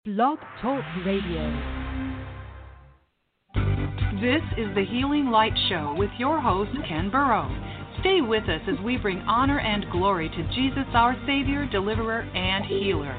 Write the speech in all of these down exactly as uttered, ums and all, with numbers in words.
Blog Talk Radio. This is the Healing Light Show with your host, Ken Burrow. Stay with us as we bring honor and glory to Jesus, our Savior, Deliverer, and Healer.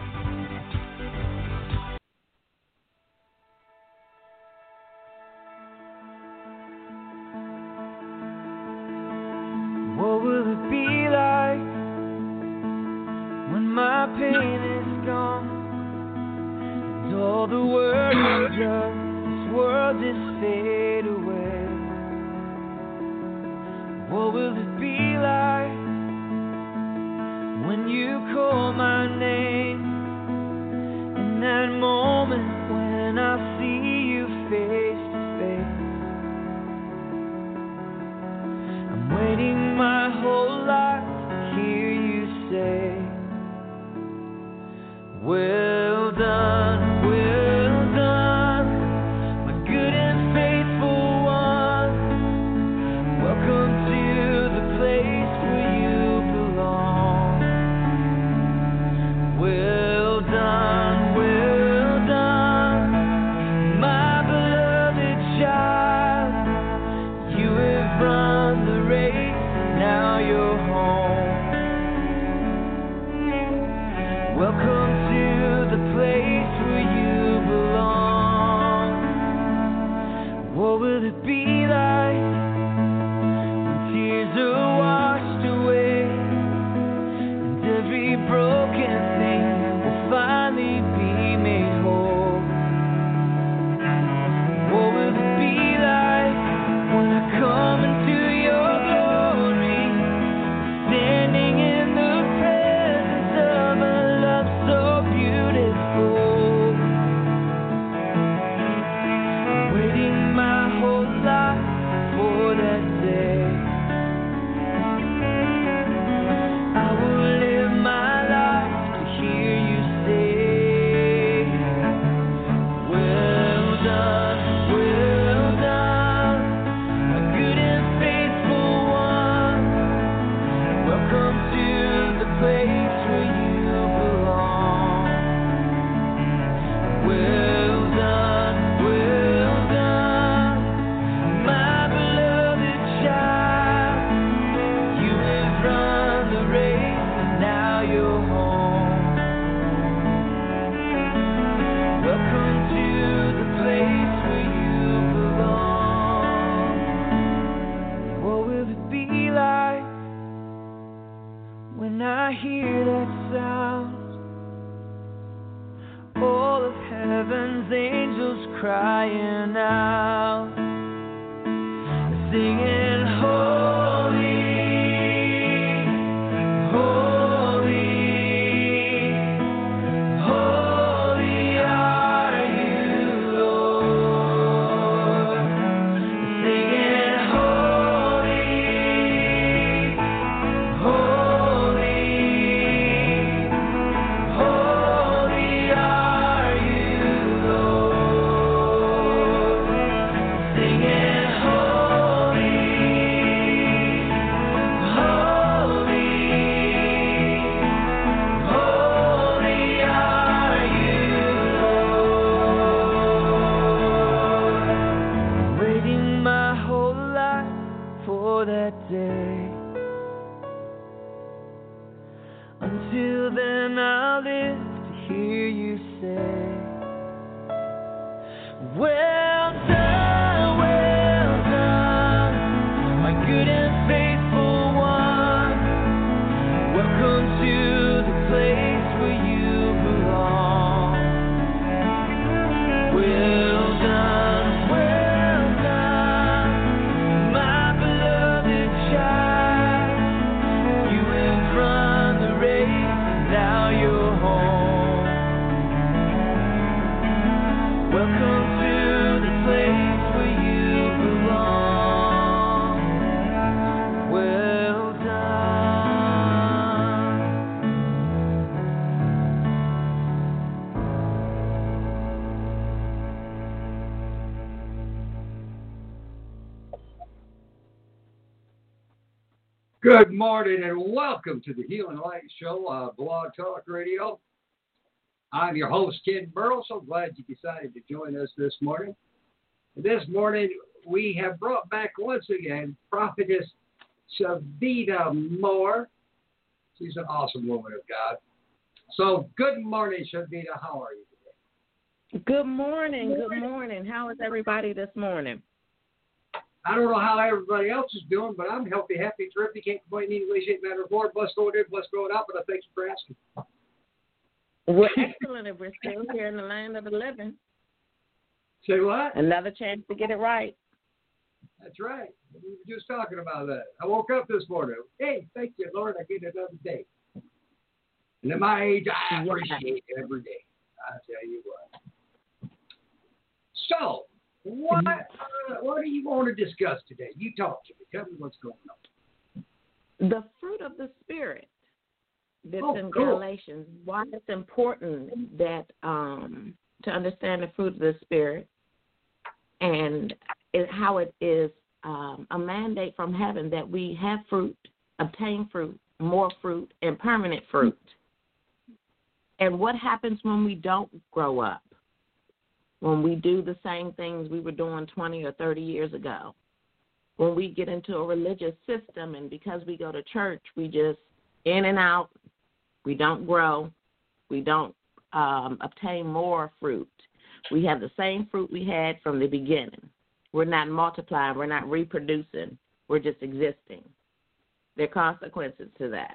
What will it be like when my pain is gone? All the worries of this world just fade away. What will it be like when you call my name? In that moment when I see you face to face, I'm waiting my whole life to hear you say, well done. Good morning and welcome to the Healing Light Show, uh, Blog Talk Radio. I'm your host, Ken Burrow. So glad you decided to join us this morning. This morning, we have brought back once again Prophetess Shavita Moore. She's an awesome woman of God. So, good morning, Shavita. How are you today? Good morning. Good morning. How is everybody this morning? I don't know how everybody else is doing, but I'm healthy, happy, terrific. Can't complain any way, shape, manner, or form. Blessed going in, blessed going out, but I thank you for asking. We're excellent if we're still here in the land of the living. Say what? Another chance to get it right. That's right. We were just talking about that. I woke up this morning. Hey, thank you, Lord. I get another day. And at my age, I appreciate every day. I tell you what. So, what uh, what do you want to discuss today? You talk to me. Tell me what's going on. The fruit of the Spirit that's oh, in cool. Galatians. Why it's important that um, to understand the fruit of the Spirit and it, how it is um, a mandate from heaven that we have fruit, obtain fruit, more fruit, and permanent fruit. And what happens when we don't grow up? When we do the same things we were doing twenty or thirty years ago? When we get into a religious system and because we go to church, we just in and out, we don't grow, we don't um, obtain more fruit. We have the same fruit we had from the beginning. We're not multiplying, we're not reproducing, we're just existing. There are consequences to that.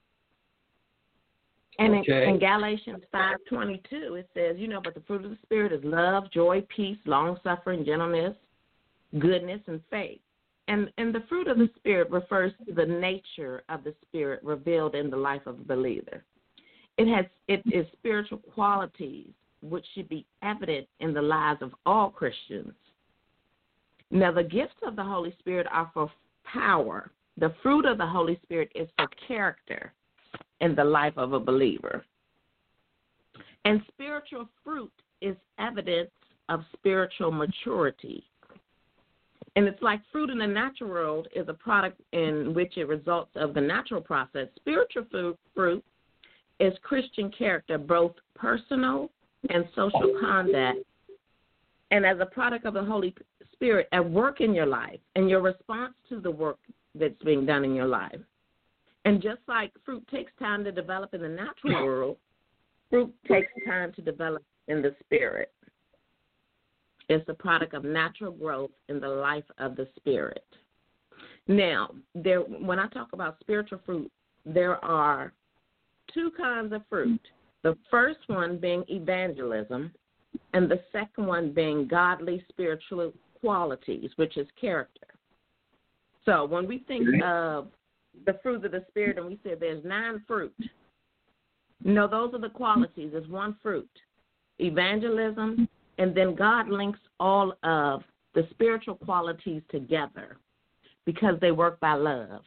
And okay. in, in Galatians five twenty-two, it says, you know, but the fruit of the Spirit is love, joy, peace, long-suffering, gentleness, goodness, and faith. And, and the fruit of the Spirit refers to the nature of the Spirit revealed in the life of a believer. It has it is spiritual qualities which should be evident in the lives of all Christians. Now, the gifts of the Holy Spirit are for power. The fruit of the Holy Spirit is for character in the life of a believer. And spiritual fruit is evidence of spiritual maturity. And it's like fruit in the natural world is a product in which it results of the natural process. Spiritual fruit, fruit is Christian character, both personal and social conduct, and as a product of the Holy Spirit at work in your life and your response to the work that's being done in your life. And just like fruit takes time to develop in the natural world, fruit takes time to develop in the spirit. It's a product of natural growth in the life of the Spirit. Now, there, when I talk about spiritual fruit, there are two kinds of fruit. The first one being evangelism, and the second one being godly spiritual qualities, which is character. So when we think of the fruit of the Spirit and we say there's nine fruit, no, those are the qualities. There's one fruit, evangelism, and then God links all of the spiritual qualities together because they work by love.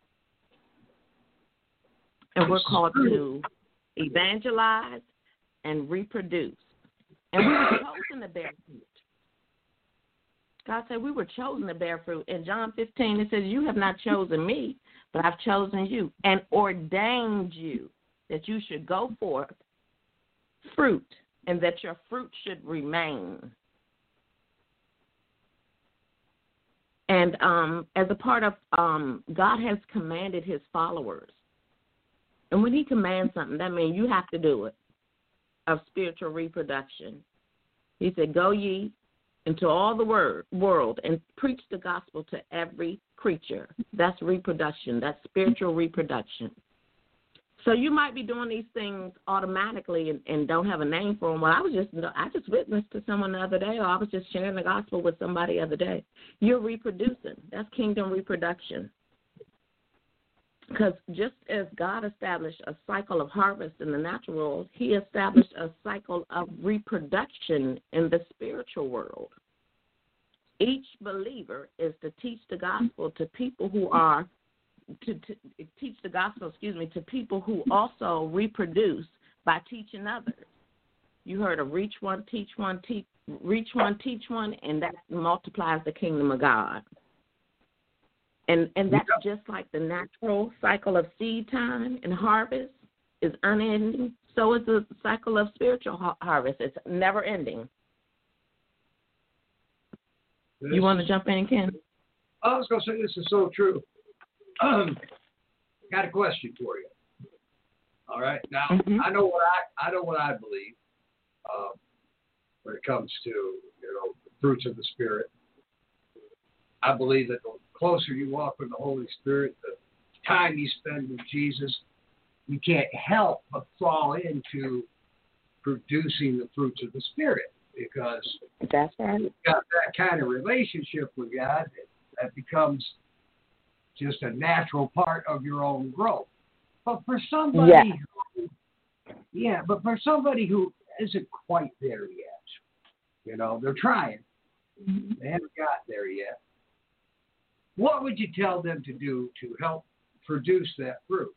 And we're called to evangelize and reproduce. And we were chosen to bear fruit. God said we were chosen to bear fruit. In John fifteen, it says, you have not chosen me, but I've chosen you and ordained you that you should go forth fruit and that your fruit should remain. And um, as a part of, um, God has commanded his followers. And when he commands something, that means you have to do it, of spiritual reproduction. He said, go ye into all the word, world and preach the gospel to every creature. That's reproduction. That's spiritual reproduction. So you might be doing these things automatically and, and don't have a name for them. Well, I was just I just witnessed to someone the other day, or I was just sharing the gospel with somebody the other day. You're reproducing. That's kingdom reproduction. Because just as God established a cycle of harvest in the natural world, he established a cycle of reproduction in the spiritual world. Each believer is to teach the gospel to people who are To, to teach the gospel, excuse me, to people who also reproduce by teaching others. You heard of reach one, teach one, teach, reach one, teach one, and that multiplies the kingdom of God. And and that's just like the natural cycle of seed time and harvest is unending. So it's a cycle of spiritual ha- harvest. It's never ending. This You want to is, jump in, Ken? I was going to say this is so true. Um, got a question for you. All right. Now Mm-hmm. I know what I I know what I believe um, when it comes to you know the fruits of the Spirit. I believe that the closer you walk with the Holy Spirit, the time you spend with Jesus, you can't help but fall into producing the fruits of the Spirit because That's right. you've got that kind of relationship with God that, that becomes just a natural part of your own growth. But for somebody Yeah. who, yeah, but for somebody who isn't quite there yet, you know, they're trying. Mm-hmm. They haven't got there yet. What would you tell them to do to help produce that fruit?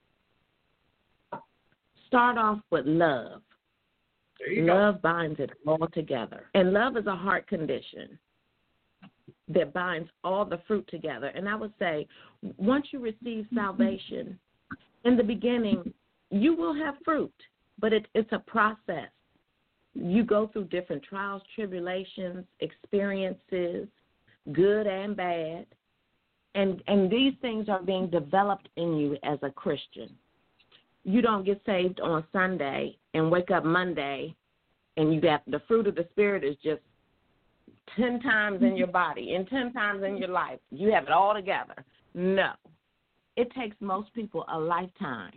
Start off with love. There you Love binds it all together. And love is a heart condition that binds all the fruit together. And I would say, once you receive salvation, in the beginning, you will have fruit, but it, it's a process. You go through different trials, tribulations, experiences, good and bad, and and these things are being developed in you as a Christian. You don't get saved on Sunday and wake up Monday and you got the fruit of the Spirit is just ten times in your body and ten times in your life. You have it all together. No. It takes most people a lifetime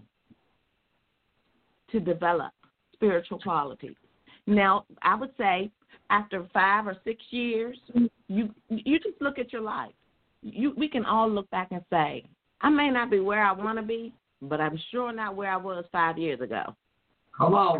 to develop spiritual qualities. Now, I would say after five or six years, you you just look at your life. You we can all look back and say, I may not be where I want to be, but I'm sure not where I was five years ago. Come on.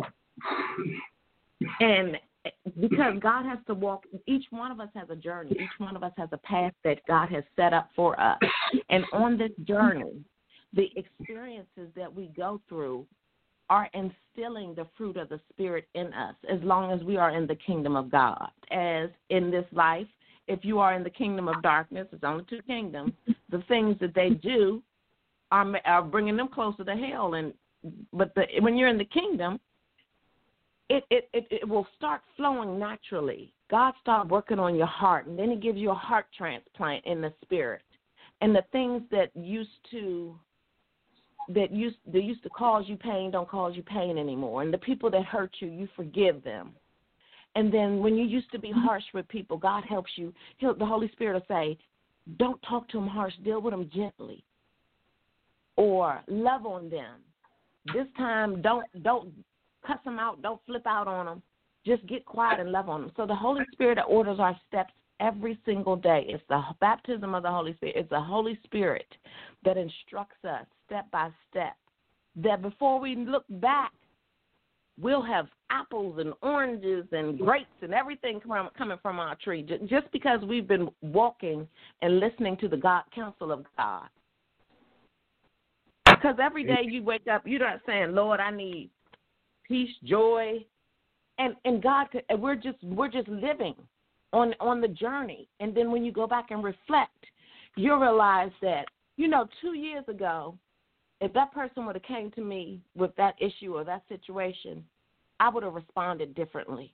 And because God has to walk, each one of us has a journey. Each one of us has a path that God has set up for us. And on this journey, the experiences that we go through are instilling the fruit of the Spirit in us as long as we are in the kingdom of God. As in this life, if you are in the kingdom of darkness, it's only two kingdoms, the things that they do are, are bringing them closer to hell. And But the, when you're in the kingdom, It, it it it will start flowing naturally. God starts working on your heart, and then he gives you a heart transplant in the spirit. And the things that used to that used that used to cause you pain don't cause you pain anymore. And the people that hurt you, you forgive them. And then when you used to be harsh with people, God helps you. He'll, the Holy Spirit will say, don't talk to them harsh. Deal with them gently. Or love on them. This time, don't don't. cuss them out, don't flip out on them. Just get quiet and love on them. So the Holy Spirit orders our steps every single day. It's the baptism of the Holy Spirit. It's the Holy Spirit that instructs us step by step, that before we look back, we'll have apples and oranges and grapes and everything from, coming from our tree just because we've been walking and listening to the God counsel of God. Because every day you wake up, you're not saying, Lord, I need peace, joy, and and God, we're just we're just living on on the journey. And then when you go back and reflect, you'll realize that, you know, two years ago, if that person would have came to me with that issue or that situation, I would have responded differently.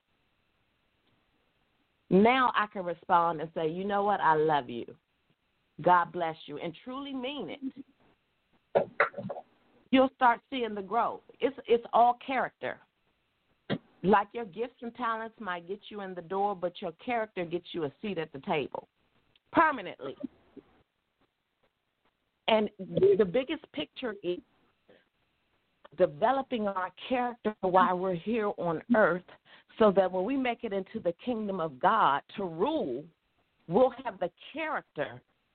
Now I can respond and say, you know what, I love you. God bless you, and truly mean it. You'll start seeing the growth. It's it's all character. Like your gifts and talents might get you in the door, but your character gets you a seat at the table permanently. And the biggest picture is developing our character while we're here on earth so that when we make it into the kingdom of God to rule, we'll have the character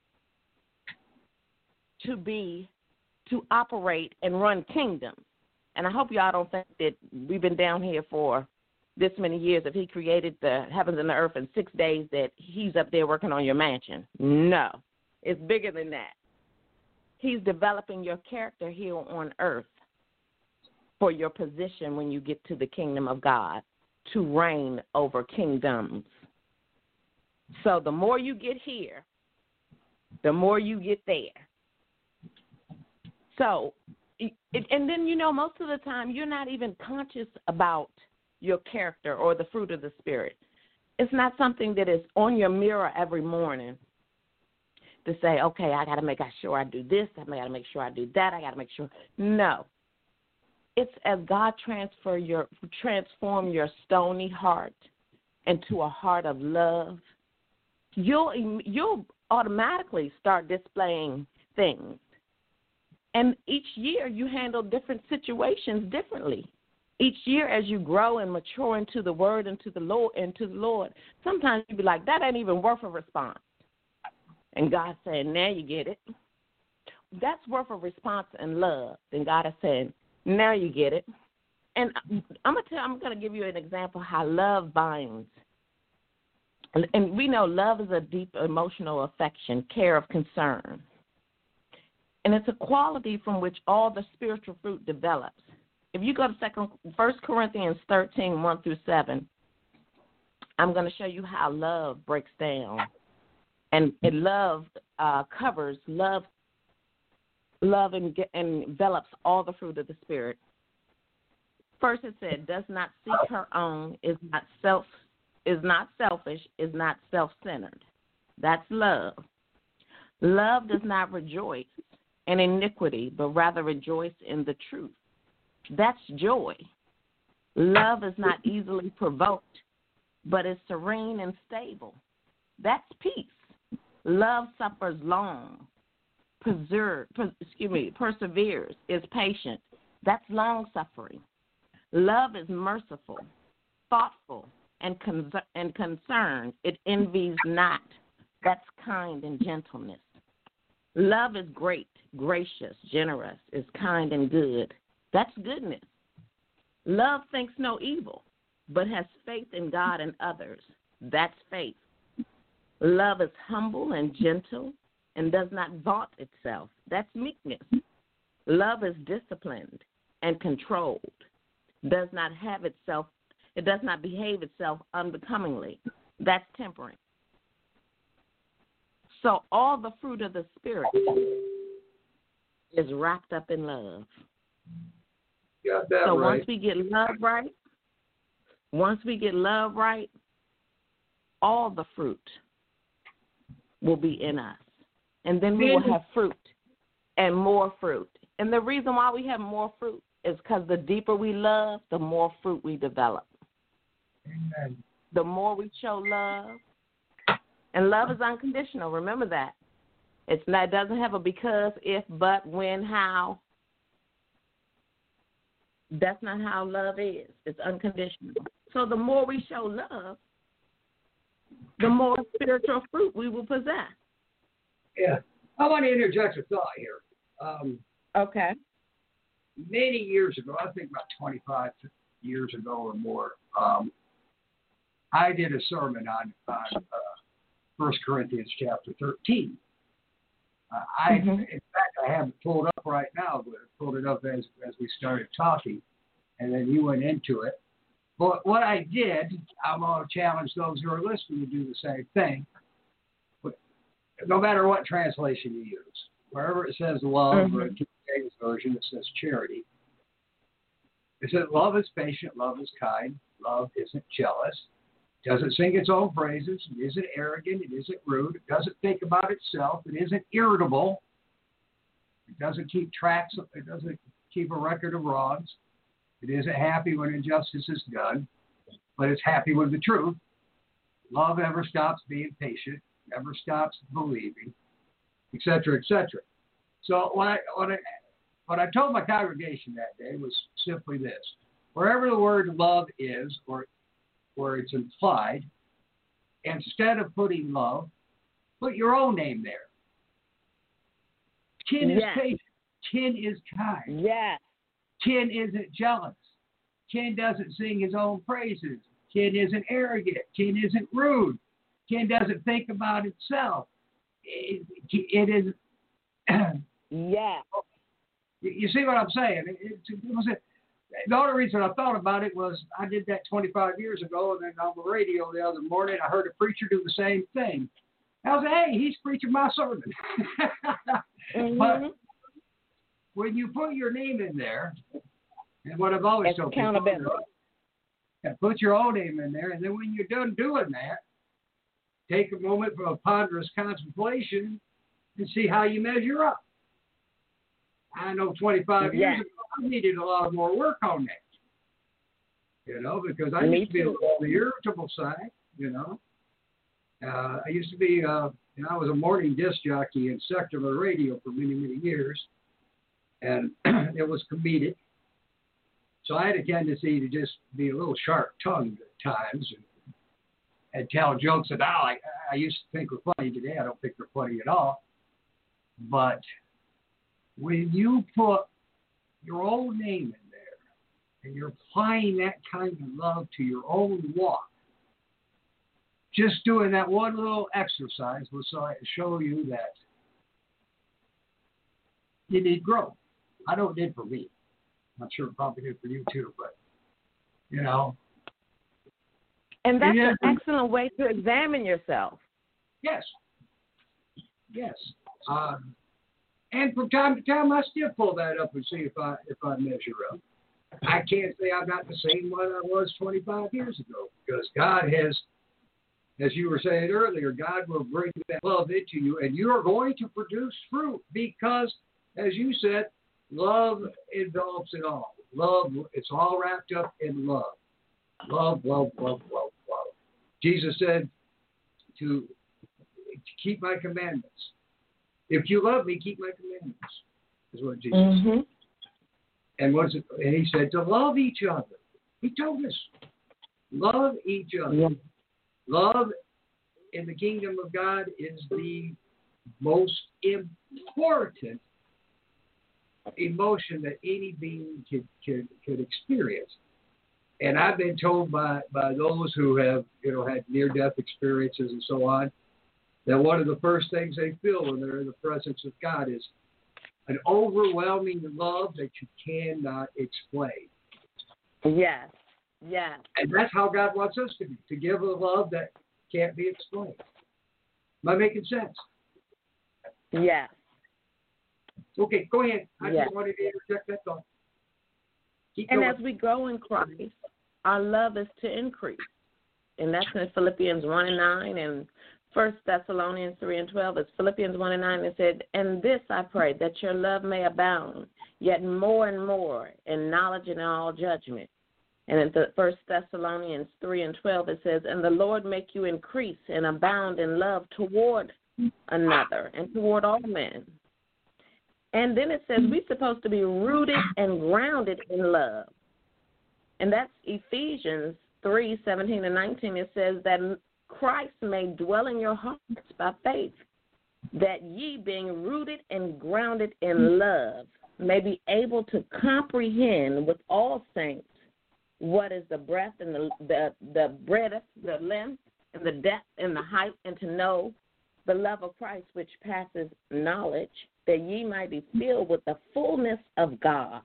to be to operate and run kingdoms. And I hope y'all don't think that we've been down here for this many years. If he created the heavens and the earth in six days, that he's up there working on your mansion. No, it's bigger than that. He's developing your character here on earth for your position when you get to the kingdom of God to reign over kingdoms. So the more you get here, the more you get there. So and then, you know, most of the time you're not even conscious about your character or the fruit of the Spirit. It's not something that is on your mirror every morning to say, okay, I got to make sure I do this, I got to make sure I do that, I got to make sure. No. It's as God transfer your transform your stony heart into a heart of love, you'll you'll automatically start displaying things. And each year you handle different situations differently. Each year as you grow and mature into the word and to the Lord and to the Lord, sometimes you be like, that ain't even worth a response. And God saying, now you get it. That's worth a response and love. Then God is saying, now you get it. And I'm gonna tell I'm gonna give you an example how love binds. And we know love is a deep emotional affection, care of concern. And it's a quality from which all the spiritual fruit develops. If you go to second, First Corinthians thirteen, one through seven, I'm going to show you how love breaks down. And it love uh, covers, love love and, and envelops all the fruit of the Spirit. First it said, does not seek her own, is not self, is not selfish, is not self-centered. That's love. Love does not rejoice in iniquity, but rather rejoice in the truth. That's joy. Love is not easily provoked, but is serene and stable. That's peace. Love suffers long, preserve, per, excuse me, perseveres, is patient. That's long suffering. Love is merciful, thoughtful, and con- and concerned. It envies not. That's kind and gentleness. Love is great, gracious, generous, is kind and good. That's goodness. Love thinks no evil, but has faith in God and others. That's faith. Love is humble and gentle and does not vaunt itself. That's meekness. Love is disciplined and controlled, does not have itself, it does not behave itself unbecomingly. That's temperance. So all the fruit of the Spirit is wrapped up in love. Got that so right. once we get love right, once we get love right, all the fruit will be in us. And then we will have fruit and more fruit. And the reason why we have more fruit is because the deeper we love, the more fruit we develop. Amen. The more we show love, and love is unconditional. Remember that. It's not, it doesn't have a because, if, but, when, how. That's not how love is. It's unconditional. So the more we show love, the more spiritual fruit we will possess. Yeah. I want to interject a thought here. Um, okay. Many years ago, I think about twenty-five years ago or more, um, I did a sermon on, on uh, First Corinthians chapter thirteen. Uh, I, mm-hmm. In fact, I have it pulled up right now, but I pulled it up as, as we started talking, and then you went into it. But what I did, I'm going to challenge those who are listening to do the same thing. But no matter what translation you use, wherever it says love, mm-hmm. or in King James Version, it says charity. It says love is patient, love is kind, love isn't jealous, doesn't sing its own praises, it isn't arrogant, it isn't rude, it doesn't think about itself, it isn't irritable, it doesn't keep tracks, it doesn't keep a record of wrongs, it isn't happy when injustice is done, but it's happy with the truth. Love never stops being patient, never stops believing, et cetera, et cetera. So what I, what I, what I told my congregation that day was simply this. Wherever the word love is, or where it's implied, instead of putting love, put your own name there. Kin is yes. patient. Kin is kind. Yes. Kin isn't jealous. Kin doesn't sing his own praises. Kin isn't arrogant. Kin isn't rude. Kin doesn't think about itself. It, it is. yeah. You see what I'm saying? It, it, it was a, the only reason I thought about it was I did that twenty-five years ago, and then on the radio the other morning I heard a preacher do the same thing. I was like, hey, he's preaching my sermon. mm-hmm. But when you put your name in there, and what I've always It's told people, accountability. yeah, put your own name in there, and then when you're done doing that, take a moment for a ponderous contemplation and see how you measure up. I know twenty-five Yeah. years ago, I needed a lot more work on that. You know, because I Me used to be too. on the irritable side, you know. Uh, I used to be, uh, you know, I was a morning disc jockey in secular radio for many, many years. And it was comedic. So I had a tendency to just be a little sharp-tongued at times and, and tell jokes that I, I used to think were funny. Today I don't think they're funny at all. But when you put your own name in there and you're applying that kind of love to your own walk, just doing that one little exercise will show you that you need growth. I know it did for me. I'm sure it probably did for you too, but, you know. And that's Yeah. an excellent way to examine yourself. Yes. Yes. Um, and from time to time, I still pull that up and see if I if I measure up. I can't say I'm not the same one I was twenty-five years ago, because God has, as you were saying earlier, God will bring that love into you, and you are going to produce fruit because, as you said, love envelops it all. Love, it's all wrapped up in love. Love, love, love, love, love. Jesus said to, to keep my commandments. If you love me, keep my commandments, is what Jesus Mm-hmm. said. And, what's it, and he said to love each other. He told us, love each other. Yeah. Love in the kingdom of God is the most important emotion that any being could, could, could experience. And I've been told by, by those who have, you know, had near-death experiences and so on, that one of the first things they feel when they're in the presence of God is an overwhelming love that you cannot explain. Yes. Yes. And that's how God wants us to be, to give a love that can't be explained. Am I making sense? Yes. Okay, go ahead. I Yes. just wanted to interject that thought. Keep And going. as we grow in Christ, our love is to increase. And that's in Philippians one and nine, and First Thessalonians three and twelve. It's Philippians one and nine. It said, and this I pray, that your love may abound, yet more and more in knowledge and all judgment. And in the First Thessalonians three and twelve, it says, and the Lord make you increase and abound in love toward another and toward all men. And then it says we're supposed to be rooted and grounded in love. And that's Ephesians three, seventeen and nineteen. It says that Christ may dwell in your hearts by faith, that ye being rooted and grounded in love may be able to comprehend with all saints what is the breadth and the the, the breadth, the length, and the depth and the height, and to know the love of Christ which passes knowledge, that ye might be filled with the fullness of God.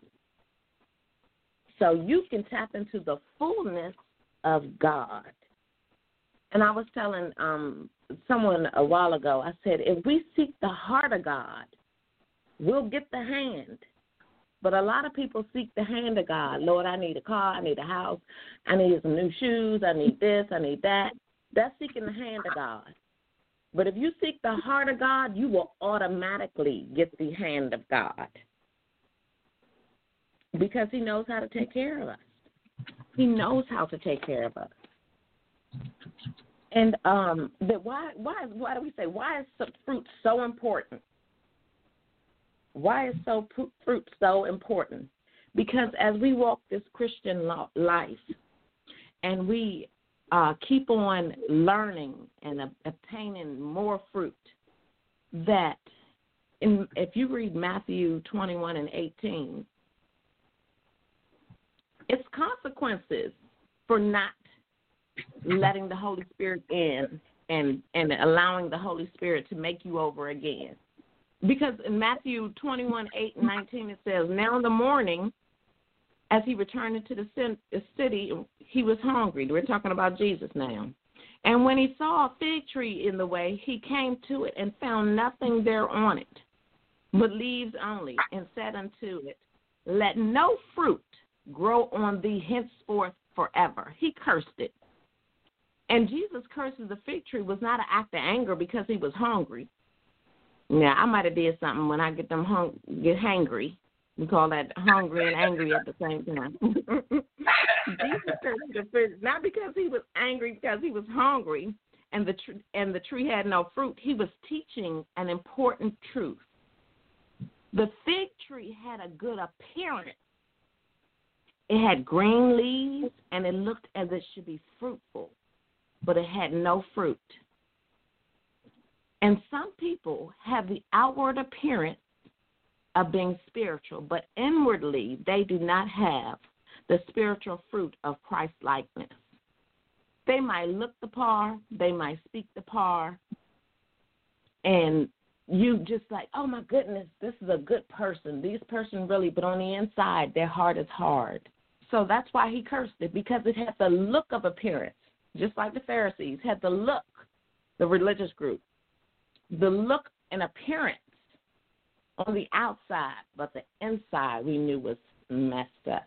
So you can tap into the fullness of God. And I was telling um, someone a while ago, I said, if we seek the heart of God, we'll get the hand. But a lot of people seek the hand of God. Lord, I need a car, I need a house, I need some new shoes, I need this, I need that. That's seeking the hand of God. But if you seek the heart of God, you will automatically get the hand of God. Because he knows how to take care of us. He knows how to take care of us. And um, but why why why do we say why is fruit so important? Why is so fruit so important? Because as we walk this Christian life, and we uh, keep on learning and uh, obtaining more fruit, that in, if you read Matthew twenty-one and eighteen, it's consequences for not letting the Holy Spirit in and, and allowing the Holy Spirit to make you over again. Because in Matthew twenty-one, eight and nineteen, it says, now in the morning, as he returned into the city, he was hungry. We're talking about Jesus now. And when he saw a fig tree in the way, he came to it and found nothing there on it. but leaves only, and said unto it, let no fruit grow on thee henceforth forever. He cursed it. And Jesus' curse of the fig tree was not an act of anger because he was hungry. Now, I might have did something when I get them hung, get hangry. We call that hungry and angry at the same time. Jesus cursed the fig, not because he was angry, because he was hungry, and the tr- and the tree had no fruit. He was teaching an important truth. The fig tree had a good appearance. It had green leaves, and it looked as it should be fruitful, but it had no fruit. And some people have the outward appearance of being spiritual, but inwardly they do not have the spiritual fruit of Christ-likeness. They might look the part, they might speak the part, and you just like, oh my goodness, this is a good person. These person really, but on the inside, their heart is hard. So that's why he cursed it, because it had the look of appearance, just like the Pharisees had the look, the religious group, the look and appearance on the outside, but the inside we knew was messed up.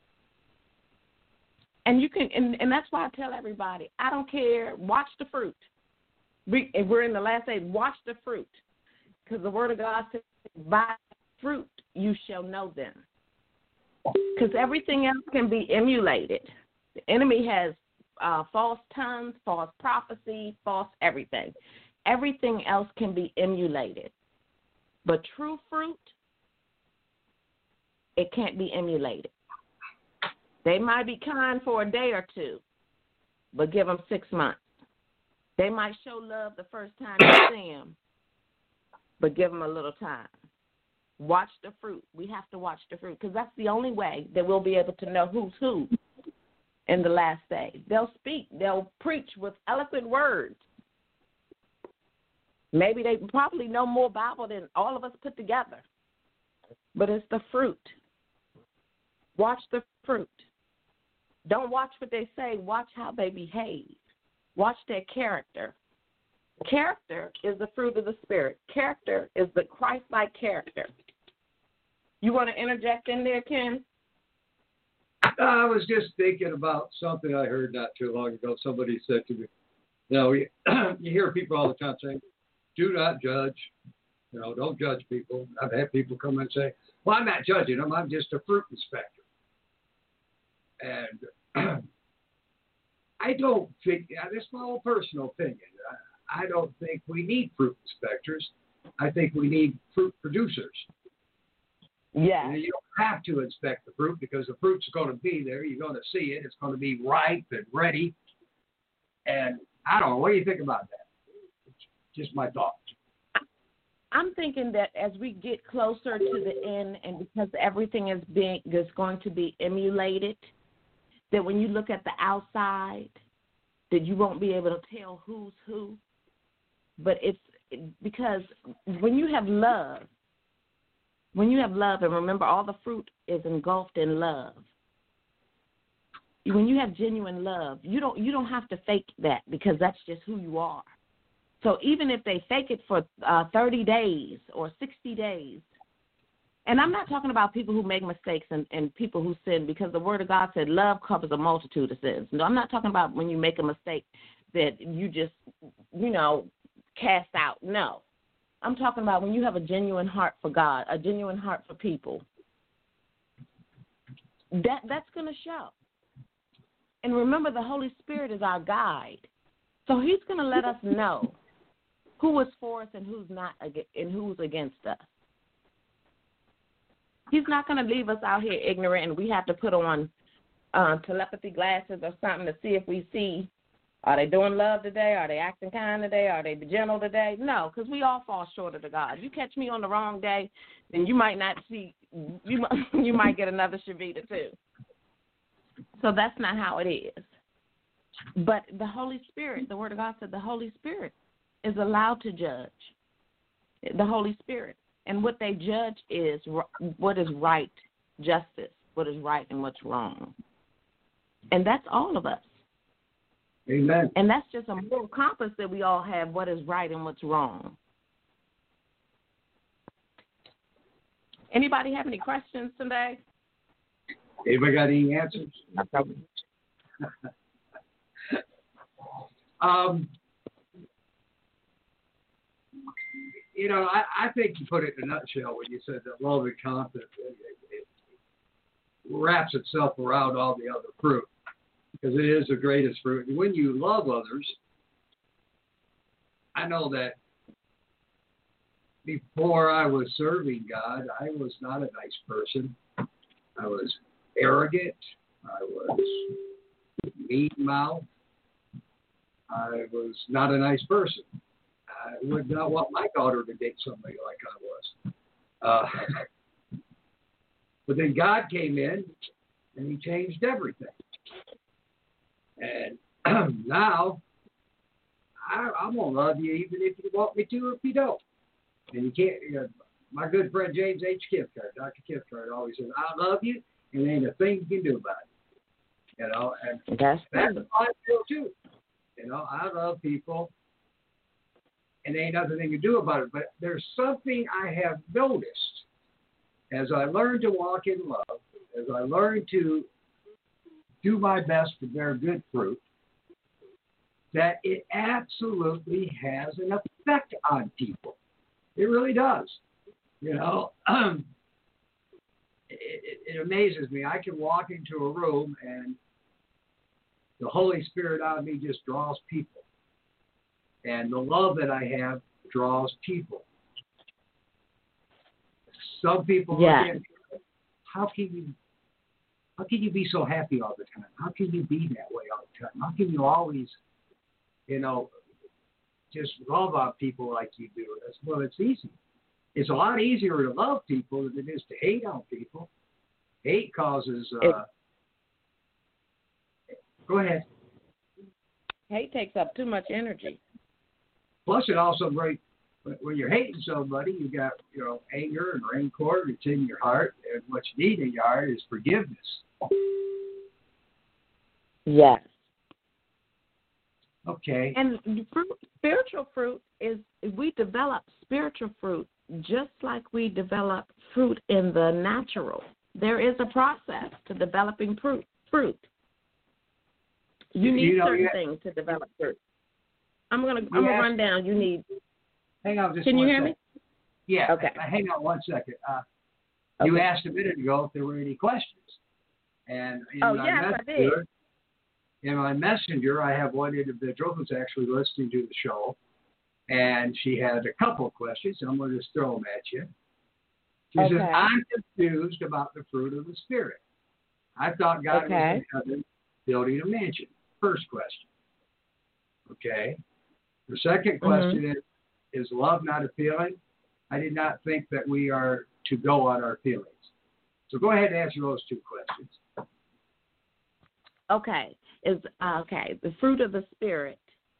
And you can, and, and that's why I tell everybody, I don't care. Watch the fruit. We, if we're in the last days, watch the fruit, because the Word of God says, "By fruit you shall know them." Because everything else can be emulated. The enemy has uh, false tongues, false prophecy, false everything. Everything else can be emulated. But true fruit, it can't be emulated. They might be kind for a day or two, but give them six months. They might show love the first time you see them, but give them a little time. Watch the fruit. We have to watch the fruit, because that's the only way that we'll be able to know who's who in the last day. They'll speak. They'll preach with eloquent words. Maybe they probably know more Bible than all of us put together. But it's the fruit. Watch the fruit. Don't watch what they say. Watch how they behave. Watch their character. Character is the fruit of the Spirit. Character is the Christ-like character. You want to interject in there, Ken? I was just thinking about something I heard not too long ago. Somebody said to me, you know, you, you hear people all the time saying, do not judge. You know, don't judge people. I've had people come and say, well, I'm not judging them. I'm just a fruit inspector. And I don't think, this is my own personal opinion. I don't think we need fruit inspectors. I think we need fruit producers. Yeah. And you don't have to inspect the fruit, because the fruit's going to be there. You're going to see it. It's going to be ripe and ready. And I don't know. What do you think about that? Just my thoughts. I'm thinking that as we get closer to the end, and because everything is being is going to be emulated, that when you look at the outside, that you won't be able to tell who's who. But it's because when you have love, when you have love, and remember, all the fruit is engulfed in love. When you have genuine love, you don't you don't have to fake that, because that's just who you are. So even if they fake it for uh, thirty days or sixty days, and I'm not talking about people who make mistakes and, and people who sin, because the Word of God said love covers a multitude of sins. No, I'm not talking about when you make a mistake that you just, you know, cast out. No. I'm talking about when you have a genuine heart for God, a genuine heart for people. That That's going to show. And remember, the Holy Spirit is our guide. So he's going to let us know who is for us and who's not, and who's against us. He's not going to leave us out here ignorant, and we have to put on uh, telepathy glasses or something to see if we see, are they doing love today? Are they acting kind today? Are they gentle today? No, because we all fall short of the God. You catch me on the wrong day, then you might not see, you, you might get another Shavita too. So that's not how it is. But the Holy Spirit, the Word of God said the Holy Spirit is allowed to judge. The Holy Spirit. And what they judge is what is right, justice, what is right and what's wrong. And that's all of us. Amen. And that's just a moral compass that we all have, what is right and what's wrong. Anybody have any questions today? Anybody got any answers? um, you know, I, I think you put it in a nutshell when you said that love and confidence it, it, it wraps itself around all the other fruit, because it is the greatest fruit. And when you love others, I know that before I was serving God, I was not a nice person. I was arrogant. I was mean-mouthed. I was not a nice person. I would not want my daughter to date somebody like I was. Uh, but then God came in, and he changed everything. And now, I, I'm going to love you even if you want me to or if you don't. And you can't, you know, my good friend James H. Kipcard, Doctor Kipcard, always says, I love you, and there ain't a thing you can do about it. You know, and that's, that's how I feel too. You know, I love people, and there ain't nothing they can do about it. But there's something I have noticed as I learn to walk in love, as I learn to do my best to bear good fruit, that it absolutely has an effect on people. It really does. You know, um, it, it amazes me. I can walk into a room and the Holy Spirit out of me just draws people. And the love that I have draws people. Some people yeah. look at me, how can you how can you be so happy all the time? How can you be that way all the time? How can you always, you know, just love on people like you do? That's, well, it's easy. It's a lot easier to love people than it is to hate on people. Hate causes. Uh, go ahead. Hate takes up too much energy. Plus, it also right when you're hating somebody, you got you know anger and rancor. It's in your heart, and what you need in your heart is forgiveness. Yes. Okay. And fruit, spiritual fruit is we develop spiritual fruit just like we develop fruit in the natural. There is a process to developing fruit. Fruit. You need you know, certain yeah. things to develop fruit. I'm gonna I'm gonna run down. You need. Hang on, just Can one you hear second. me? Yeah. Okay. Hang on one second. Uh, okay. You asked a minute ago if there were any questions, and in oh my yes, I did. In my messenger, I have one individual who's actually listening to the show, and she had a couple of questions. So I'm going to just throw them at you. She okay. says, I'm confused about the fruit of the Spirit. I thought God okay. was in heaven building a mansion. First question. Okay. The second question mm-hmm. is, is love not a feeling? I did not think that we are to go on our feelings. So go ahead and answer those two questions. Okay. Is uh, okay. The fruit of the Spirit.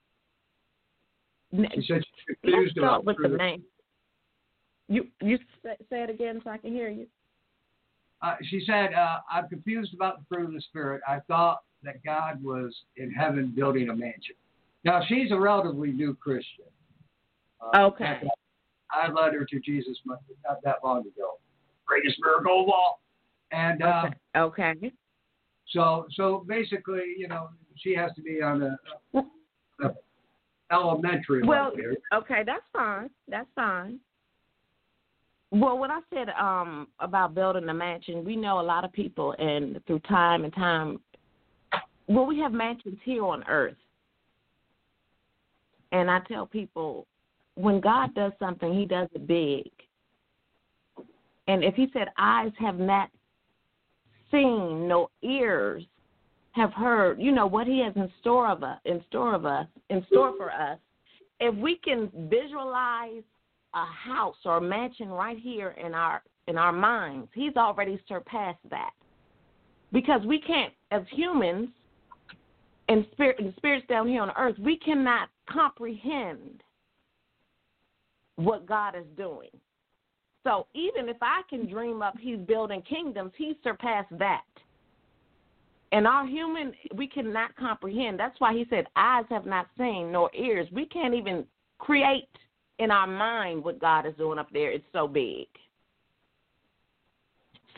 She said she's confused Let's start about with the the name. You you say, say it again so I can hear you. Uh, she said, uh, I'm confused about the fruit of the Spirit. I thought that God was in heaven building a mansion. Now, she's a relatively new Christian. Uh, okay. I led her to Jesus not that long ago. Greatest miracle of all. And uh, okay. okay. So, so basically, you know, she has to be on a, a, a elementary well, level here. Okay, that's fine. That's fine. Well, what I said um, about building a mansion, we know a lot of people, and through time and time, well, we have mansions here on earth. And I tell people, when God does something, he does it big. And if he said, eyes have not seen, no ears have heard, you know, what he has in store of us, in store of us, in store for us. If we can visualize a house or a mansion right here in our in our minds, he's already surpassed that. Because we can't, as humans and spirit and spirits down here on earth, we cannot comprehend what God is doing. So even if I can dream up he's building kingdoms, he's surpassed that. And our human, we cannot comprehend. That's why he said, eyes have not seen, nor ears. We can't even create in our mind what God is doing up there. It's so big.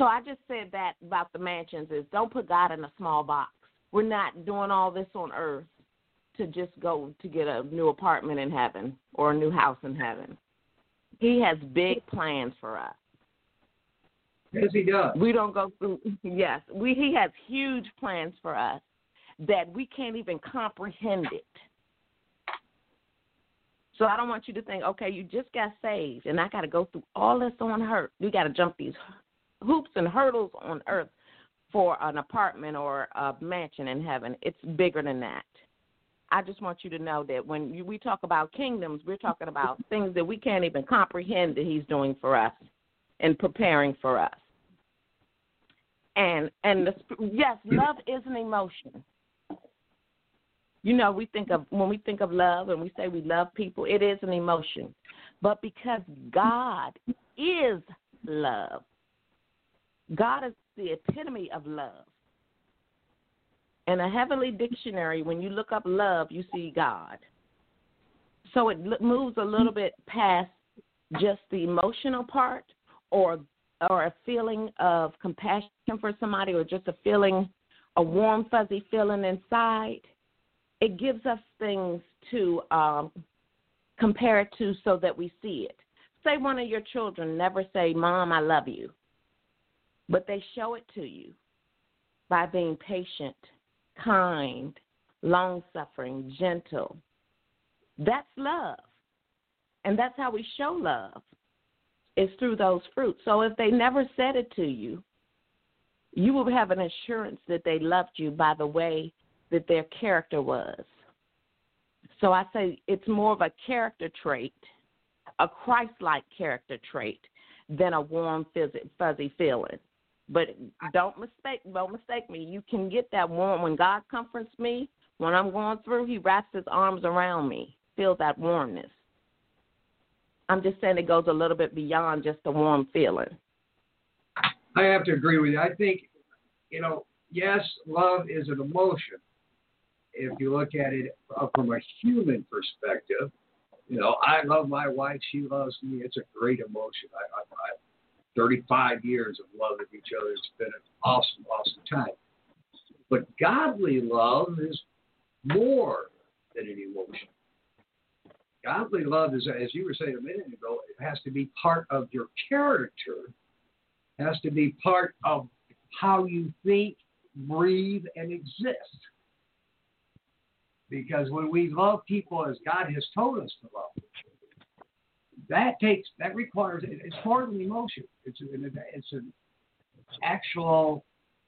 So I just said that about the mansions is don't put God in a small box. We're not doing all this on earth to just go to get a new apartment in heaven or a new house in heaven. He has big plans for us. Yes, he does. We don't go through, yes, we, he has huge plans for us that we can't even comprehend it. So I don't want you to think, okay, you just got saved, and I got to go through all this on earth. We got to jump these hoops and hurdles on earth for an apartment or a mansion in heaven. It's bigger than that. I just want you to know that when you, we talk about kingdoms, we're talking about things that we can't even comprehend that he's doing for us and preparing for us. And, and the, yes, love is an emotion. You know, we think of when we think of love and we say we love people, it is an emotion. But because God is love, God is the epitome of love. In a heavenly dictionary, when you look up love, you see God. So it moves a little bit past just the emotional part or or a feeling of compassion for somebody or just a feeling, a warm, fuzzy feeling inside. It gives us things to um, compare it to so that we see it. Say one of your children never say, Mom, I love you. But they show it to you by being patient, kind, long-suffering, gentle. That's love. And that's how we show love, is through those fruits. So if they never said it to you, you will have an assurance that they loved you by the way that their character was. So I say it's more of a character trait, a Christ-like character trait, than a warm, fuzzy feeling. But don't mistake, don't mistake me. You can get that warm. When God comforts me, when I'm going through, he wraps his arms around me. Feel that warmness. I'm just saying it goes a little bit beyond just a warm feeling. I have to agree with you. I think, you know, yes, love is an emotion. If you look at it from a human perspective, you know, I love my wife. She loves me. It's a great emotion. I, I, I thirty-five years of loving each other. It's been an awesome, awesome time. But godly love is more than an emotion. Godly love is, as you were saying a minute ago, it has to be part of your character. It has to be part of how you think, breathe, and exist. Because when we love people as God has told us to love, that takes that requires it's more than emotion. It's an it's an actual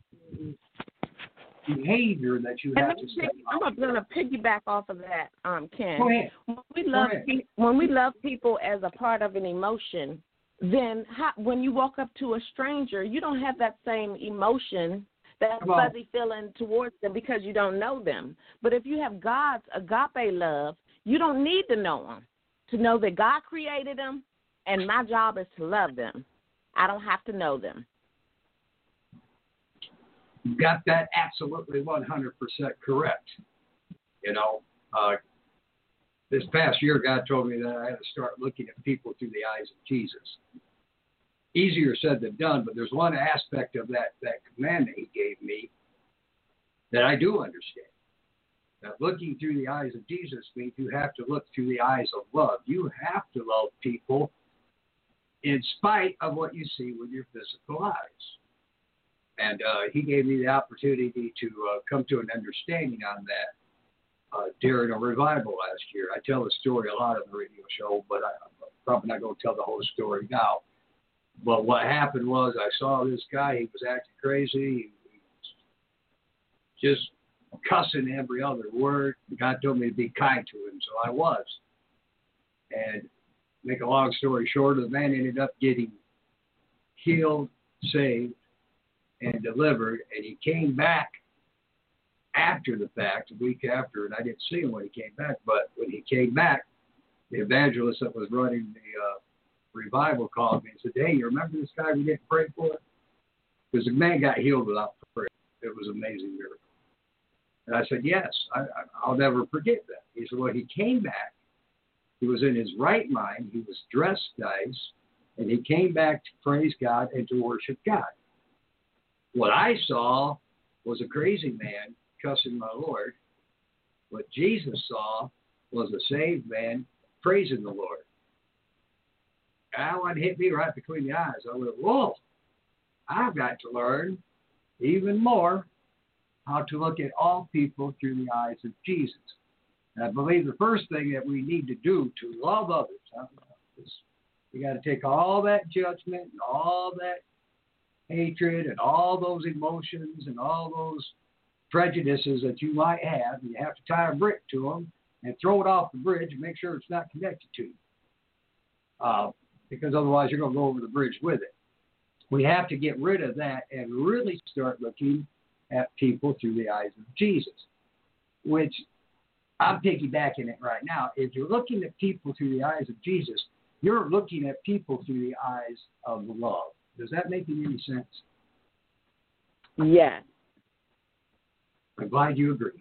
behavior that you have to set. I'm going to piggyback off of that, um, Ken. Go ahead. When we love pe- when we love people as a part of an emotion, then how, when you walk up to a stranger, you don't have that same emotion, that fuzzy feeling towards them because you don't know them. But if you have God's agape love, you don't need to know them to know that God created them, and my job is to love them. I don't have to know them. You got that absolutely one hundred percent correct. You know, uh, this past year, God told me that I had to start looking at people through the eyes of Jesus. Easier said than done, but there's one aspect of that, that command that he gave me that I do understand. That looking through the eyes of Jesus means you have to look through the eyes of love. You have to love people in spite of what you see with your physical eyes. And uh, he gave me the opportunity to uh, come to an understanding on that uh, during a revival last year. I tell the story a lot on the radio show, but I, I'm probably not going to tell the whole story now. But what happened was I saw this guy. He was acting crazy. He was just cussing every other word. God told me to be kind to him, so I was. And make a long story short, the man ended up getting healed, saved, and delivered, and he came back after the fact, a week after, and I didn't see him when he came back, but when he came back, the evangelist that was running the uh, revival called me and said, hey, you remember this guy we didn't pray for? Because the man got healed without prayer. It was an amazing miracle. And I said, yes, I, I, I'll never forget that. He said, well, he came back. He was in his right mind. He was dressed nice, and he came back to praise God and to worship God. What I saw was a crazy man cussing my Lord. What Jesus saw was a saved man praising the Lord. That one hit me right between the eyes. I went, whoa, I've got to learn even more how to look at all people through the eyes of Jesus. And I believe the first thing that we need to do to love others is we got to take all that judgment and all that hatred and all those emotions and all those prejudices that you might have, and you have to tie a brick to them and throw it off the bridge and make sure it's not connected to you. Uh, because otherwise you're going to go over the bridge with it. We have to get rid of that and really start looking at people through the eyes of Jesus, which I'm piggybacking it right now. If you're looking at people through the eyes of Jesus, you're looking at people through the eyes of love. Does that make any sense? Yes. I'm glad you agree.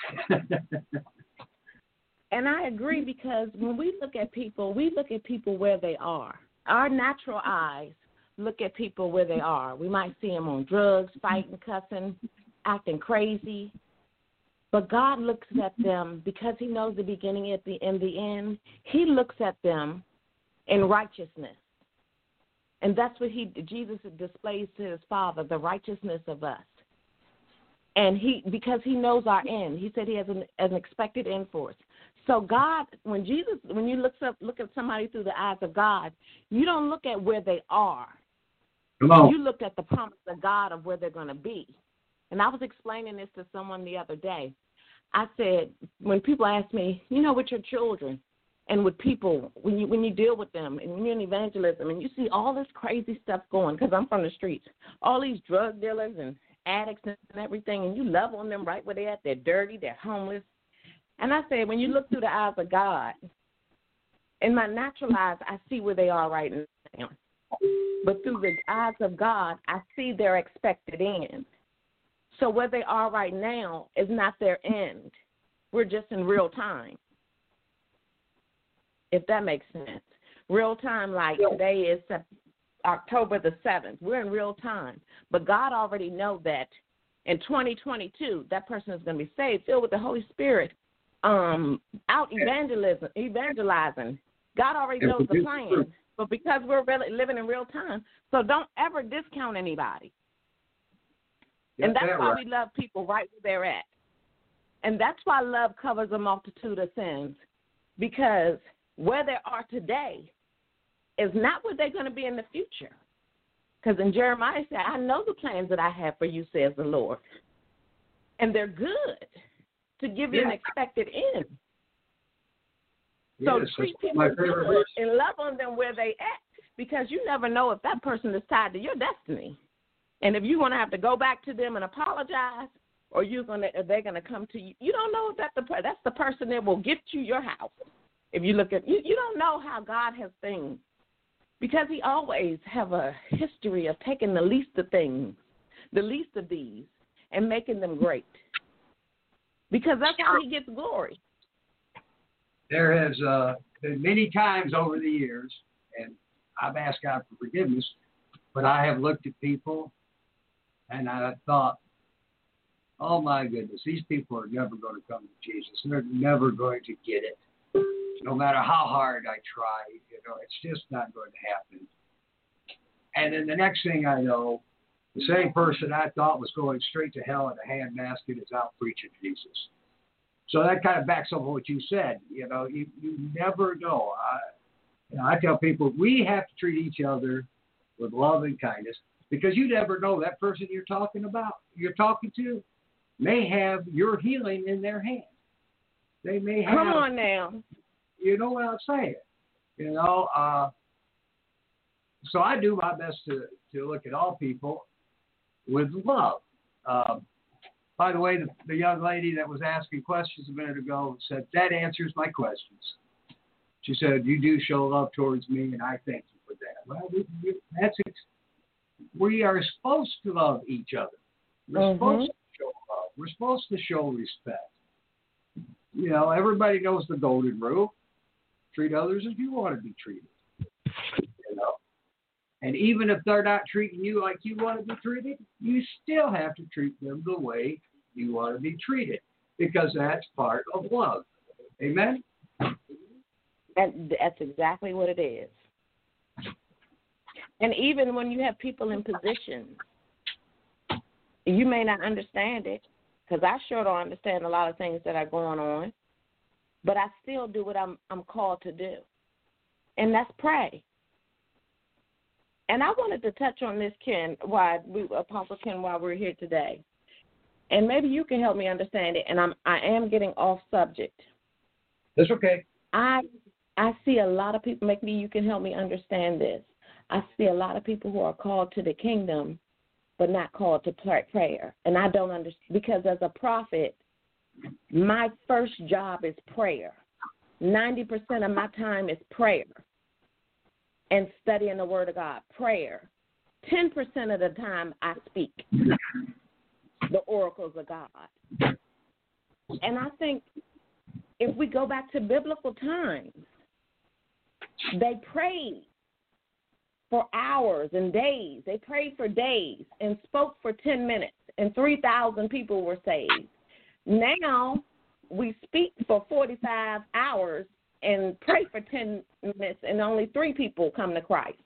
And I agree, because when we look at people, we look at people where they are. Our natural eyes look at people where they are. We might see them on drugs, fighting, cussing, acting crazy. But God looks at them because he knows the beginning at the and the end. He looks at them in righteousness. And that's what he Jesus displays to his Father, the righteousness of us. And he because he knows our end. He said he has an, an expected end for us. So God, when Jesus, when you look up, look at somebody through the eyes of God, you don't look at where they are. Come on. You look at the promise of God of where they're going to be. And I was explaining this to someone the other day. I said, when people ask me, you know, with your children and with people, when you when you deal with them and when you're in evangelism and you see all this crazy stuff going, because I'm from the streets, all these drug dealers and addicts and everything, and you love on them right where they're at. They're dirty. They're homeless. And I said, when you look through the eyes of God, in my natural eyes, I see where they are right now. But through the eyes of God, I see their expected end. So where they are right now is not their end. We're just in real time, if that makes sense. Real time, like today is October the seventh. We're in real time. But God already knows that in twenty twenty-two, that person is going to be saved, filled with the Holy Spirit, um, out evangelism, evangelizing. God already knows the plan. But because we're really living in real time, so don't ever discount anybody. And that's why we love people right where they're at. And that's why love covers a multitude of sins, because where they are today is not where they're going to be in the future. Because in Jeremiah it said, I know the plans that I have for you, says the Lord. And they're good to give you yeah. an expected end. So yes, treat people good and love on them where they at, because you never know if that person is tied to your destiny. And if you're going to have to go back to them and apologize, or you're going to, they're going to come to you, you don't know if that's the, that's the person that will gift you your house. If you look at, you, you don't know how God has things, because he always have a history of taking the least of things, the least of these, and making them great, because that's how he gets glory. There has uh, been many times over the years, and I've asked God for forgiveness, but I have looked at people and I thought, oh my goodness, these people are never going to come to Jesus. They're never going to get it. No matter how hard I try, you know, it's just not going to happen. And then the next thing I know, the same person I thought was going straight to hell in a handbasket is out preaching Jesus. So that kind of backs up what you said. You know, you, you never know. I, you know, I tell people we have to treat each other with love and kindness, because you never know that person you're talking about, you're talking to, may have your healing in their hands. They may have. Come on now. You know what I'm saying? You know, uh, so I do my best to, to look at all people with love. Um, By the way, the, the young lady that was asking questions a minute ago said, that answers my questions. She said, you do show love towards me, and I thank you for that. Well, we, we, that's we are supposed to love each other. We're mm-hmm. supposed to show love. We're supposed to show respect. You know, everybody knows the golden rule. Treat others as you want to be treated. You know? And even if they're not treating you like you want to be treated, you still have to treat them the way you want to be treated, because that's part of love. Amen? And that's exactly what it is. And even when you have people in positions, you may not understand it, because I sure don't understand a lot of things that are going on, but I still do what I'm I'm called to do, and that's pray. And I wanted to touch on this, Ken, why we, Apostle Ken, while we're here today, and maybe you can help me understand it. And I'm I am getting off subject. That's okay. I I see a lot of people. Maybe you can help me understand this. I see a lot of people who are called to the kingdom, but not called to prayer. And I don't understand, because as a prophet, my first job is prayer. ninety percent of my time is prayer and studying the Word of God, prayer. ten percent of the time I speak the oracles of God. And I think if we go back to biblical times, they prayed for hours and days. They prayed for days and spoke for ten minutes, and three thousand people were saved. Now we speak for forty-five hours and pray for ten minutes, and only three people come to Christ.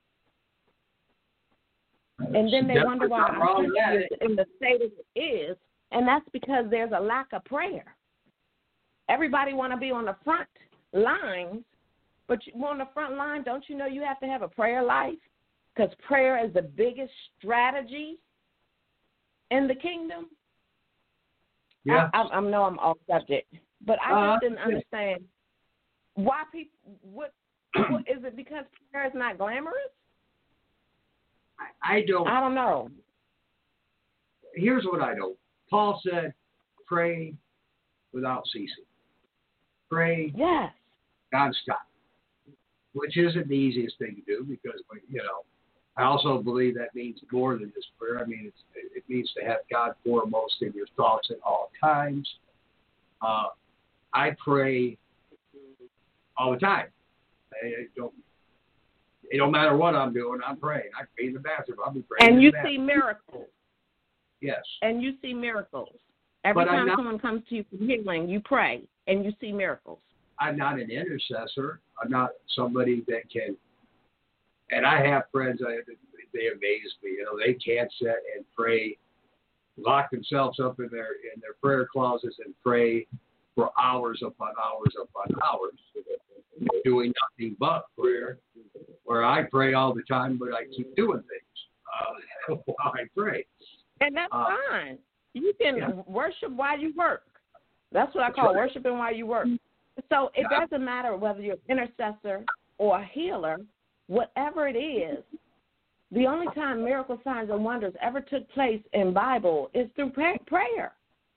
And then they wonder why our country is in the state it is, and that's because there's a lack of prayer. Everybody want to be on the front lines, but you, on the front line, don't you know you have to have a prayer life? Because prayer is the biggest strategy in the kingdom. Yeah. I, I, I know I'm off subject, but I uh, just didn't understand why people. What, what is it? Because prayer is not glamorous? I, I don't. I don't know. Here's what I know. Paul said, "Pray without ceasing. Pray, yes, nonstop," which isn't the easiest thing to do, because, you know, I also believe that means more than just prayer. I mean, it's, it means to have God foremost in your thoughts at all times. Uh, I pray all the time. I don't. It don't matter what I'm doing. I'm praying. I can be in the bathroom. I'll be praying. And in you the see bathroom. miracles. Yes. And you see miracles. Every But I'm time not- someone comes to you for healing, you pray and you see miracles. I'm not an intercessor. I'm not somebody that can. And I have friends. I, they amaze me. You know, they can't sit and pray, lock themselves up in their in their prayer closets and pray for hours upon hours upon hours, doing nothing but prayer. Where I pray all the time, but I keep doing things uh, while I pray. And that's uh, fine. You can yeah. worship while you work. That's what I call right. worshiping while you work. So it Yeah. doesn't matter whether you're an intercessor or a healer, whatever it is. The only time miracle signs and wonders ever took place in Bible is through prayer.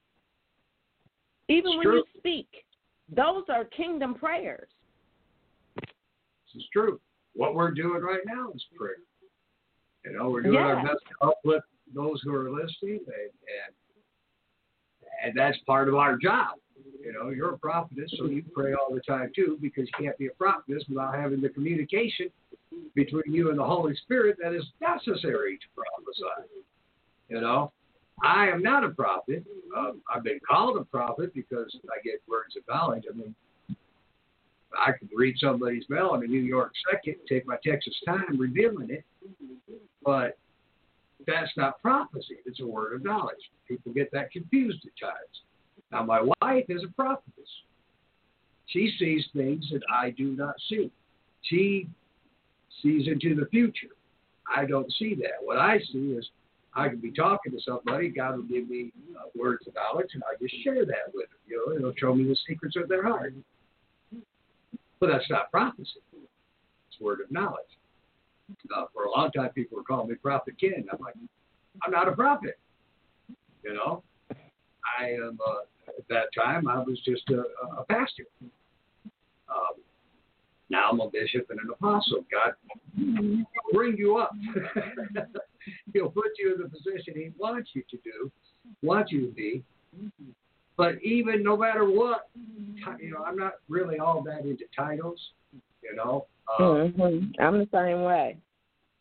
Even It's when true. you speak, those are kingdom prayers. This is true. What we're doing right now is prayer. You know, we're doing Yes. our best to uplift those who are listening, and, and and that's part of our job. You know, you're a prophetess, so you pray all the time too, because you can't be a prophetess without having the communication between you and the Holy Spirit that is necessary to prophesy. You know, I am not a prophet. Um, I've been called a prophet because I get words of knowledge. I mean, I could read somebody's mail in a New York second, take my Texas time revealing it, but that's not prophecy. It's a word of knowledge. People get that confused at times. Now, my wife is a prophetess. She sees things that I do not see. She sees into the future. I don't see that. What I see is I can be talking to somebody, God will give me uh, words of knowledge, and I just share that with them. You know, it'll show me the secrets of their heart. But that's not prophecy. It's word of knowledge. Uh, for a long time, people were calling me Prophet Ken. I'm like, I'm not a prophet. You know, I am. Uh, at that time, I was just a, a pastor. Um, now I'm a bishop and an apostle. God will bring you up. He'll put you in the position He wants you to do, wants you to be. But even no matter what, you know, I'm not really all that into titles. You know, um, mm-hmm. I'm the same way.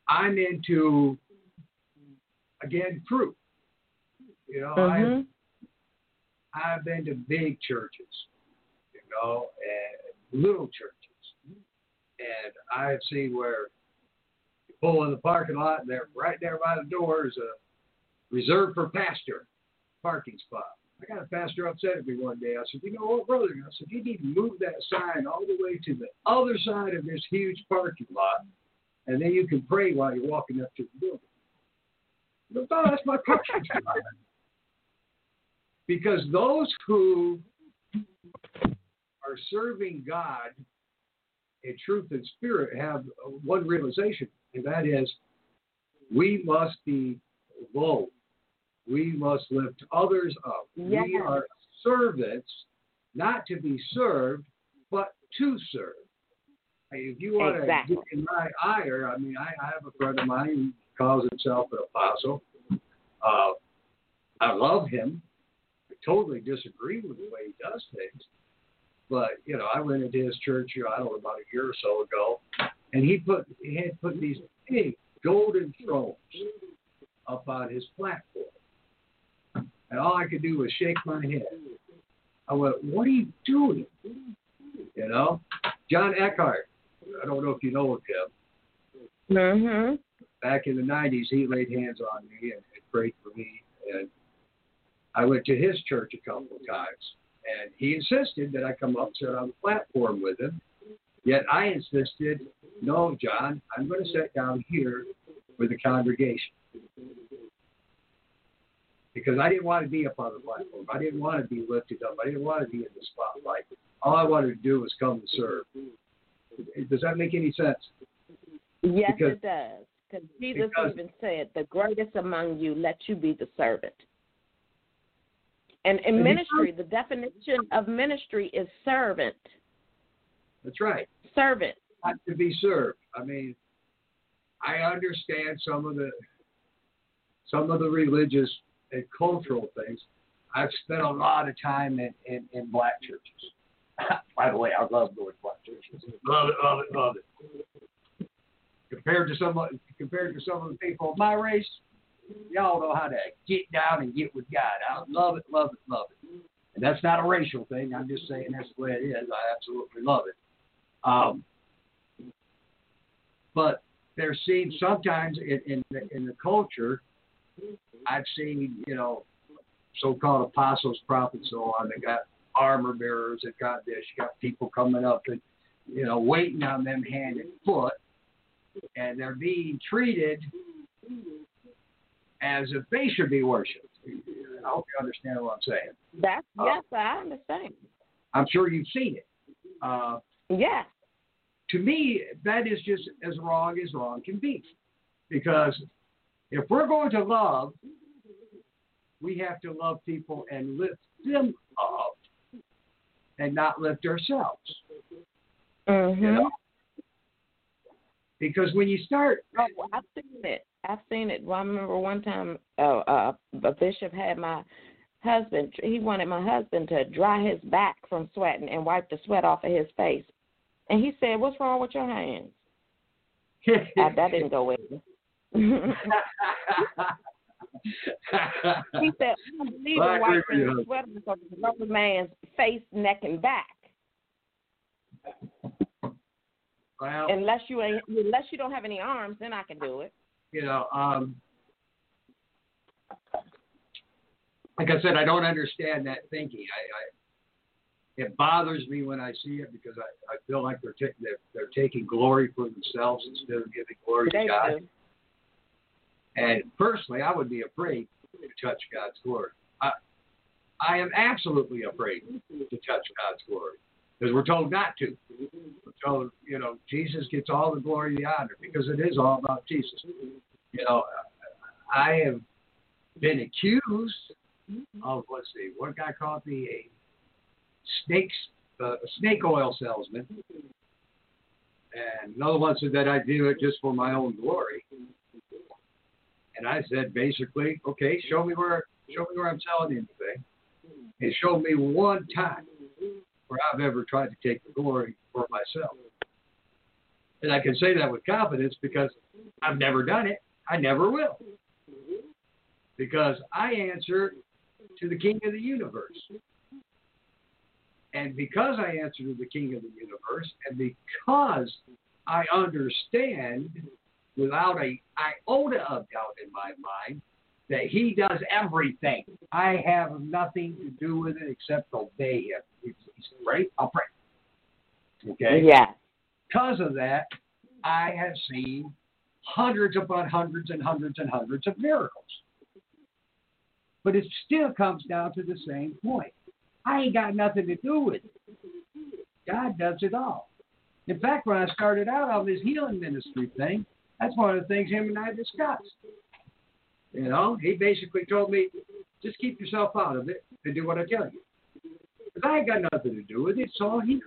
I'm into, again, fruit. You know, Mm-hmm. I've, I've been to big churches, you know, and little churches. And I've seen where you pull in the parking lot and there, right there by the door is a reserved for pastor parking spot. I got a pastor upset at me one day. I said, you know what, brother? I said, you need to move that sign all the way to the other side of this huge parking lot, and then you can pray while you're walking up to the building. I thought, oh, that's my parking spot. Because those who are serving God in truth and spirit have one realization, and that is we must be low. We must lift others up. Yes. We are servants, not to be served, but to serve. If you want Exactly. to get in my ire, I mean, I, I have a friend of mine who calls himself an apostle. Uh, I love him. I totally disagree with the way he does things. But, you know, I went into his church, you know, I don't know, about a year or so ago, and he put he had put these big golden thrones up on his platform. And all I could do was shake my head. I went, what are you doing? You know? John Eckhart, I don't know if you know of him. Mm-hmm. Back in the nineties, he laid hands on me and, and prayed for me. And I went to his church a couple of times. And he insisted that I come up and sit on the platform with him. Yet I insisted, no, John, I'm going to sit down here with the congregation. Because I didn't want to be up on the platform. I didn't want to be lifted up. I didn't want to be in the spotlight. All I wanted to do was come to serve. Does that make any sense? Yes, because, it does. Because Jesus because, even said, the greatest among you, let you be the servant. And in ministry, the definition of ministry is servant. That's right. Servant. Not to be served. I mean, I understand some of the some of the religious and cultural things. I've spent a lot of time in, in, in black churches. By the way, I love going to black churches. Love it, love it, love it. Compared to some of, compared to some of the people of my race, y'all know how to get down and get with God. I love it, love it, love it. And that's not a racial thing. I'm just saying that's the way it is. I absolutely love it. Um, but there seems sometimes in, in, the, in the culture, I've seen, you know, so-called apostles, prophets, so on. They got armor bearers. They got this. You got people coming up and, you know, waiting on them hand and foot. And they're being treated as if they should be worshipped. I hope you understand what I'm saying. That's, uh, yes, I understand. I'm sure you've seen it. Uh, yes. To me, that is just as wrong as wrong can be. Because if we're going to love, we have to love people and lift them up and not lift ourselves. Mm-hmm. You know? Because when you start... Oh, I've seen it. I've seen it. Well, I remember one time uh, uh, a bishop had my husband, he wanted my husband to dry his back from sweating and wipe the sweat off of his face. And he said, what's wrong with your hands? uh, that didn't go well. He said, I don't believe in wiping the sweat off of another man's face, neck, and back. Well, unless you ain't, unless you don't have any arms, then I can do it. You know, um, like I said, I don't understand that thinking. I, I it bothers me when I see it because I, I feel like they're, t- they're they're taking glory for themselves instead of giving glory they to God. Do. And personally, I would be afraid to touch God's glory. I I am absolutely afraid to touch God's glory. Because we're told not to. We're told, you know, Jesus gets all the glory and the honor because it is all about Jesus. You know, I have been accused of, let's see, one guy called me a snakes, uh, a snake oil salesman. And another one said that I do it just for my own glory. And I said, basically, okay, show me where, show me where I'm selling anything. And show me one time where I've ever tried to take the glory for myself. And I can say that with confidence because I've never done it. I never will. Because I answer to the King of the universe. And because I answer to the King of the universe, and because I understand without a iota of doubt in my mind that he does everything. I have nothing to do with it except obey him. He's right? I'll pray. Okay? Yeah. Because of that, I have seen hundreds upon hundreds and hundreds and hundreds of miracles. But it still comes down to the same point. I ain't got nothing to do with it. God does it all. In fact, when I started out on this healing ministry thing, that's one of the things him and I discussed. You know, he basically told me, just keep yourself out of it and do what I tell you. Because I ain't got nothing to do with it. It's all here.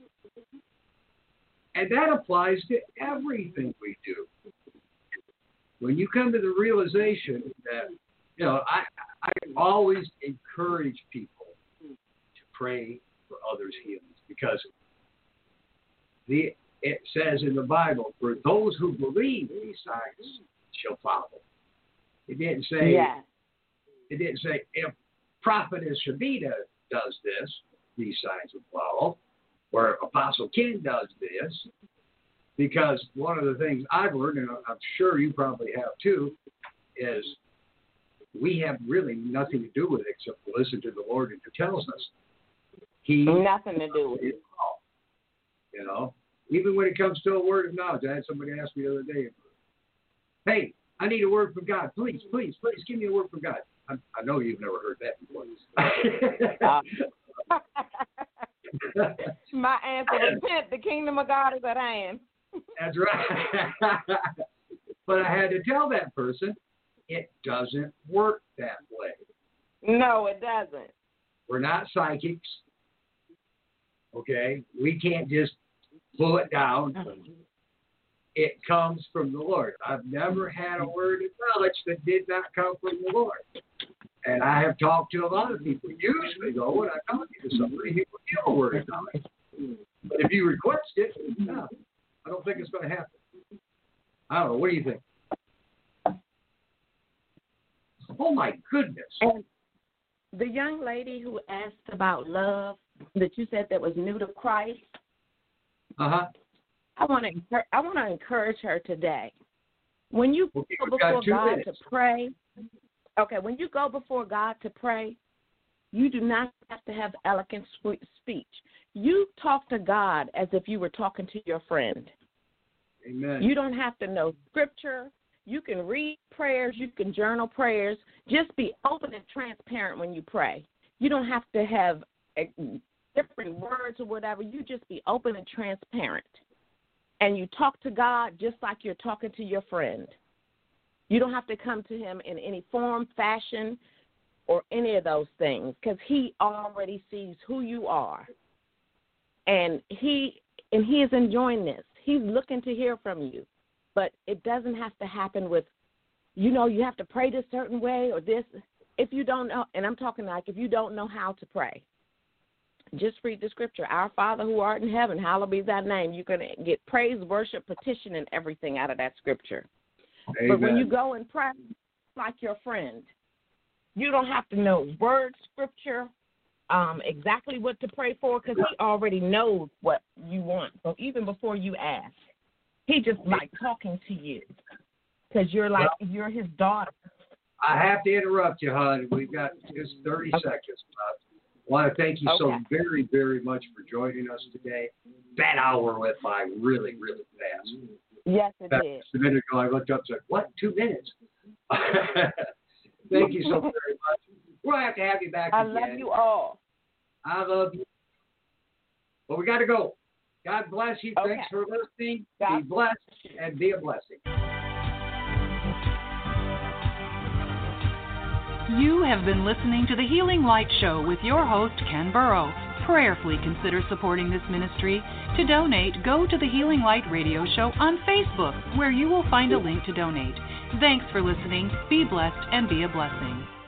And that applies to everything we do. When you come to the realization that, you know, I, I always encourage people to pray for others' healings because the it says in the Bible, for those who believe, these signs shall follow. It didn't say, yeah. It didn't say, if Prophetess Shabita does this, these signs will follow, or Apostle Ken does this, because one of the things I've learned, and I'm sure you probably have too, is we have really nothing to do with it except to listen to the Lord and who tells us. He nothing to do with it. You know, even when it comes to a word of knowledge, I had somebody ask me the other day, hey, I need a word from God. Please, please, please give me a word from God. I, I know you've never heard that before. uh, My answer, repent, the kingdom of God is at hand. That's right. But I had to tell that person, it doesn't work that way. No, it doesn't. We're not psychics. Okay? We can't just pull it down. It comes from the Lord. I've never had a word of knowledge that did not come from the Lord. And I have talked to a lot of people. Usually, though, when I talk to somebody, he will give a word of knowledge. But if you request it, no, I don't think it's going to happen. I don't know. What do you think? Oh, my goodness. And the young lady who asked about love that you said that was new to Christ, uh-huh. I want to I want to encourage her today. When you okay, go before God minutes. to pray, okay, when you go before God to pray, you do not have to have eloquent speech. You talk to God as if you were talking to your friend. Amen. You don't have to know scripture. You can read prayers. You can journal prayers. Just be open and transparent when you pray. You don't have to have different words or whatever. You just be open and transparent. And you talk to God just like you're talking to your friend. You don't have to come to him in any form, fashion, or any of those things because he already sees who you are. And he and he is enjoying this. He's looking to hear from you. But it doesn't have to happen with, you know, you have to pray this certain way or this. If you don't know, and I'm talking like if you don't know how to pray, just read the scripture. Our Father who art in heaven, hallowed be thy name. You're going to get praise, worship, petition, and everything out of that scripture. Amen. But when you go and pray like your friend, you don't have to know word, scripture, um, exactly what to pray for because he already knows what you want. So even before you ask, he just like talking to you because you're like, well, you're his daughter. I have to interrupt you, hon. We've got just thirty okay. seconds left. I want to thank you okay. so very, very much for joining us today. That hour went by really, really fast. Yes, it fact, did. Just a minute ago, I looked up and said, what, two minutes? Thank you so very much. We'll have to have you back I again. love you all. I love you. Well, we got to go. God bless you. Okay. Thanks for listening. God be blessed and be a blessing. You have been listening to the Healing Light Show with your host, Ken Burrow. Prayerfully consider supporting this ministry. To donate, go to the Healing Light Radio Show on Facebook, where you will find a link to donate. Thanks for listening. Be blessed and be a blessing.